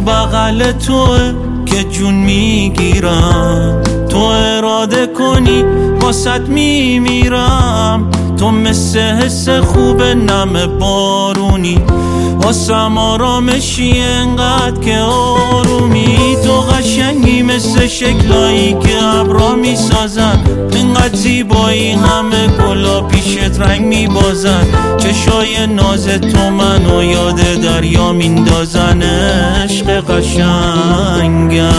تو بغل توه که جون میگیرم، تو اراده کنی واسط میمیرم. تو مثل حس خوب نم بارونی، واسم آرامشی انقدر که آرومی. تو قشنگی مثل شکلایی که ابرا میسازن، انقدر زیبایی همه گلا پیشت رنگ میبازن. چشای ناز تو منو یاد دریا میندازن، عشق قشنگم.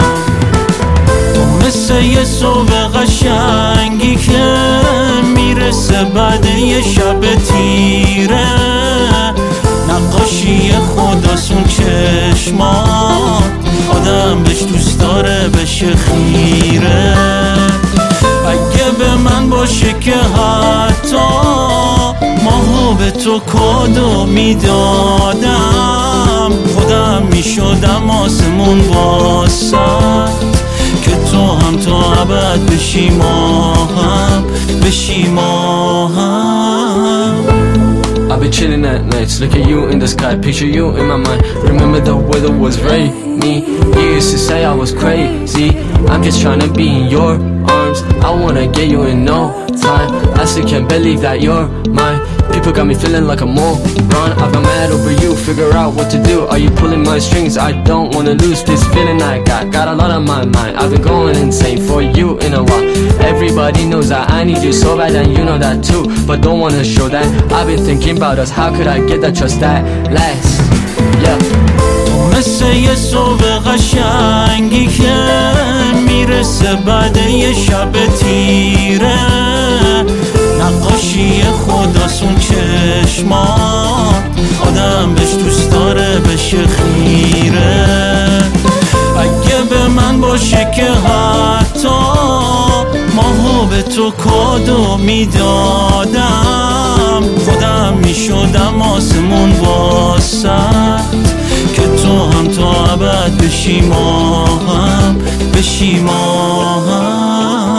تو مثل یه صبح قشنگی که میرسه بعد یه شب تیره، نقاشی خداسون چشمات، آدم بهش دوست داره بشه خیره. اگه به من باشه که حتی ماهو به تو کادو میدادم، خودم میشدم آسمون واسط، که تو هم تا ابد بشی ماهم، بشی ماهم. I've been chilling at nights, look at you in the sky, picture you in my mind. Remember the weather was rainy, you used to say I was crazy. I'm just trying to be in your arms, I wanna get you in no time. I still can't believe that you're mine. People got me feeling like a moron. I've got mad over you, figure out what to do. Are you pulling my strings? I don't wanna lose this feeling I got a lot on my mind. I've been going insane for you in a while. Everybody knows that I need you so bad, and you know that too, but don't wanna show that. I've been thinking about us, how could I get that trust that lasts? Yeah. مثل یه صبح قشنگی که میرسه بعد یه شب تیره، نقاشی خداسون چشمات، آدم بهش دوست داره بشه خیره. اگه به من باشه که حتی ماهو به تو کادو میدادم، خودم میشدم آسمون واسط، که تو هم تا ابد بشی ماهم، بشی ماهم.